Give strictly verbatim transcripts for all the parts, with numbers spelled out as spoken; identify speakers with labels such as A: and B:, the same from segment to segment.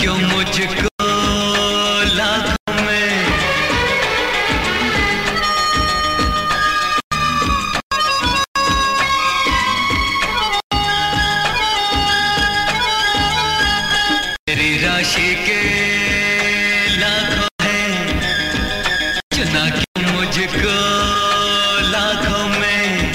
A: क्यों मुझको लाखों में। तेरी राशि के लाखों हैं, चुना क्यों मुझको लाखों में।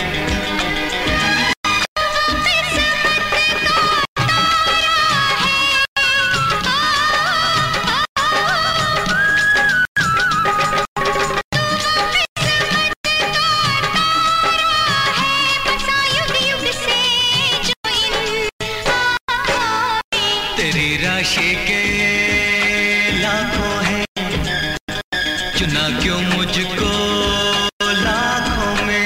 A: तेरी राशि के लाखों हैं, चुना क्यों मुझको लाखों में।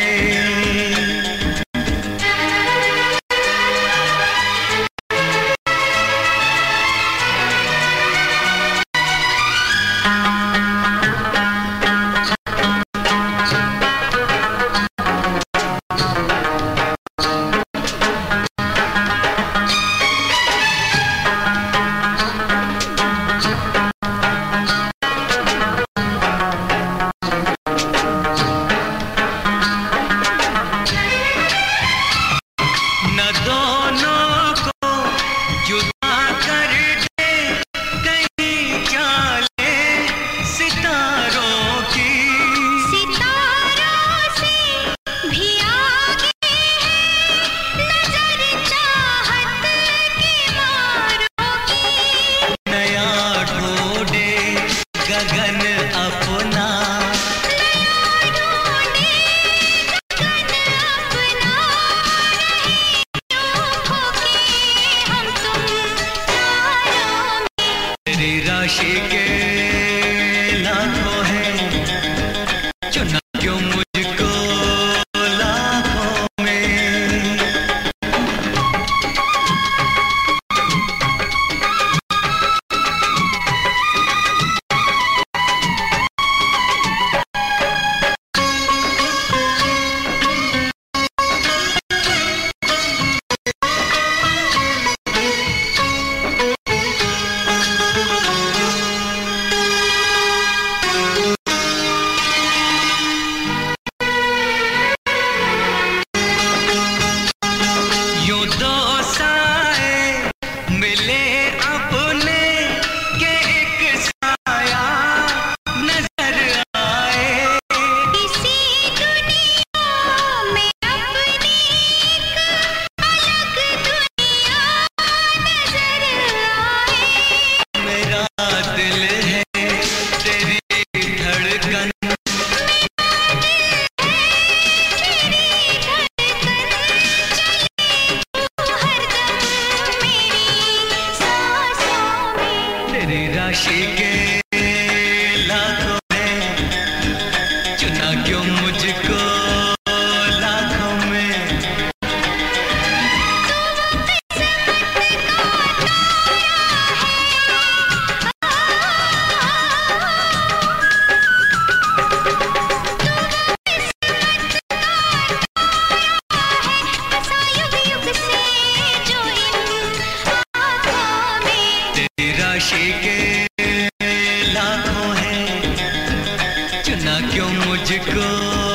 A: गगन अपना तेरी राशि के लाखों हैं, चुना क्यों मुझको लाखों में। तेरी राशि के लाखों हैं, चुना क्यों मुझको लाखों में। तेरी राशि के लाखों हैं, चुना क्यों मुझको